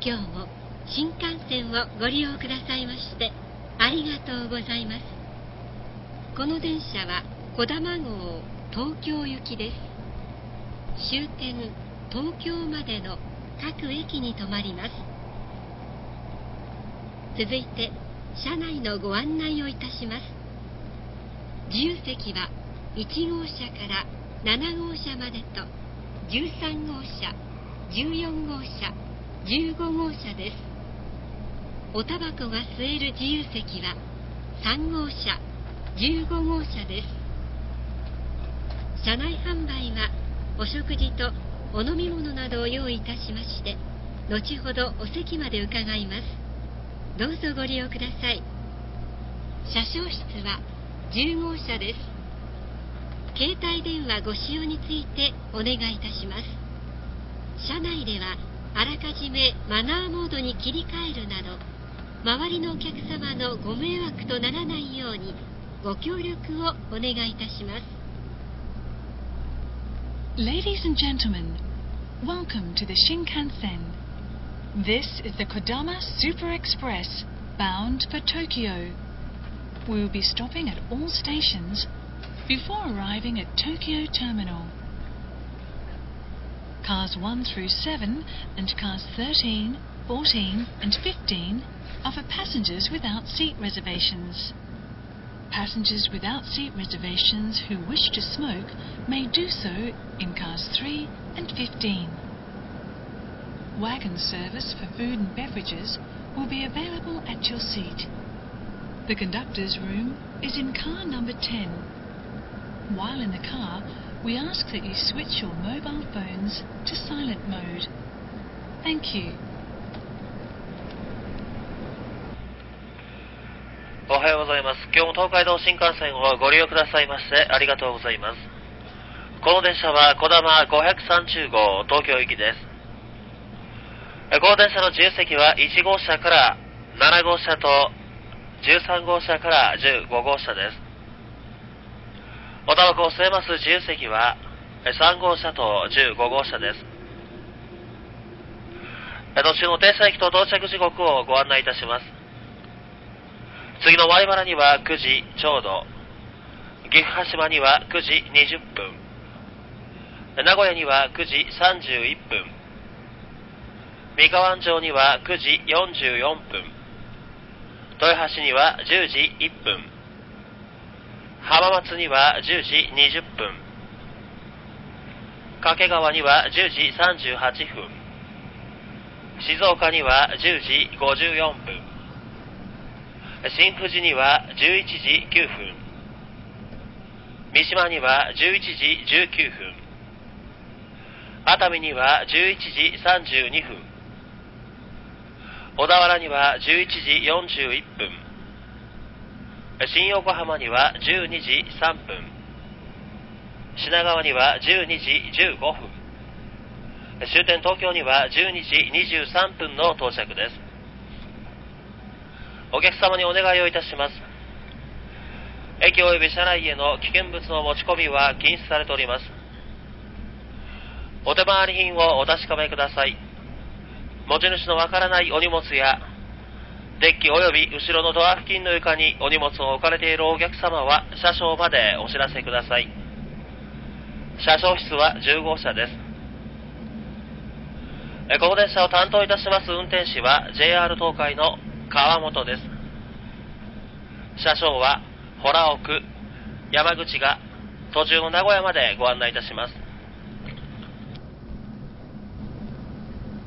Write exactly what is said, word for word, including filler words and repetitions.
今日も新幹線をご利用くださいましてありがとうございます。この電車はこだま号東京行きです。終点東京までの各駅に停まります。続いて車内のご案内をいたします。自由席はいち号車からなな号車までとじゅうさん号車、じゅうよん号車、じゅうご号車です。おタバコが吸える自由席はさん号車、じゅうご号車です。車内販売はお食事とお飲み物などを用意いたしまして、後ほどお席まで伺います。どうぞご利用ください。車掌室はじゅう号車です。携帯電話ご使用についてお願いいたします。車内ではあらかじめマナーモードに切り替えるなど、周りのお客様のご迷惑とならないようにご協力をお願いいたします。 Ladies and gentlemen, welcome to the Shinkansen. This is the Kodama Super Express bound for Tokyo. We will be stopping at all stations before arriving at Tokyo Terminal. Cars one through seven and cars thirteen, fourteen and fifteen are for passengers without seat reservations. Passengers without seat reservations who wish to smoke may do so in cars three and fifteen. Wagon service for food and beverages will be available at your seat. The conductor's room is in car number ten. While in the car, we ask that you switch your mobile phones to silent mode. Thank you. おはようございます。今日も東海道新幹線をご利用くださいましてありがとうございます。この電車はこだまごひゃくさんじゅう号東京行きです。この電車の自由席はいち号車からなな号車とじゅうさん号車からじゅうご号車です。おタバコを吸えます自由席はさん号車とじゅうご号車です。途中の停車駅と到着時刻をご案内いたします。次の米原にはくじちょうど、岐阜羽島にはくじにじゅっぷん、名古屋にはくじさんじゅういっぷん、三河安城にはくじよんじゅうよんぷん、豊橋にはじゅうじいっぷん、浜松にはじゅうじにじゅっぷん、掛川にはじゅうじさんじゅうはっぷん、静岡にはじゅうじごじゅうよんぷん、新富士にはじゅういちじきゅうふん、三島にはじゅういちじじゅうきゅうふん、熱海にはじゅういちじさんじゅうにふん、小田原にはじゅういちじよんじゅういっぷん、新横浜にはじゅうにじさんぷん、品川にはじゅうにじじゅうごふん、終点東京にはじゅうにじにじゅうさんぷんの到着です。お客様にお願いをいたします。駅及び車内への危険物の持ち込みは禁止されております。お手回り品をお確かめください。持ち主のわからないお荷物やデッキ及び後ろのドア付近の床にお荷物を置かれているお客様は車掌までお知らせください。車掌室はじゅう号車です。この電車を担当いたします運転士は ジェイアール 東海の川本です。車掌は洞尾区、山口が途中の名古屋までご案内いたします。